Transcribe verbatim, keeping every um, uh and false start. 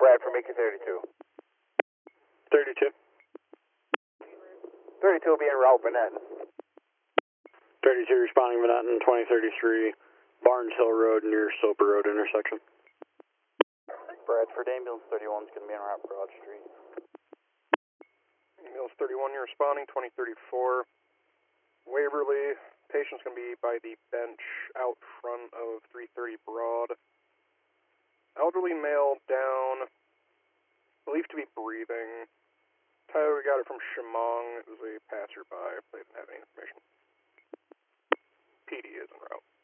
Brad from Mickey thirty-two. thirty-two. thirty-two will be en route, Manhattan. thirty-two responding Manhattan, twenty thirty-three, Barnes Hill Road near Soper Road intersection. Bradford, ambulance thirty-one is going to be en route Broad Street. Ambulance thirty-one, you're responding, twenty thirty-four. Waverly, patient's going to be by the bench out front of three thirty Broad. Elderly male down, believed to be breathing. Tyler, we got it from Shamong. It was a passerby. They didn't have any information. P D is en route.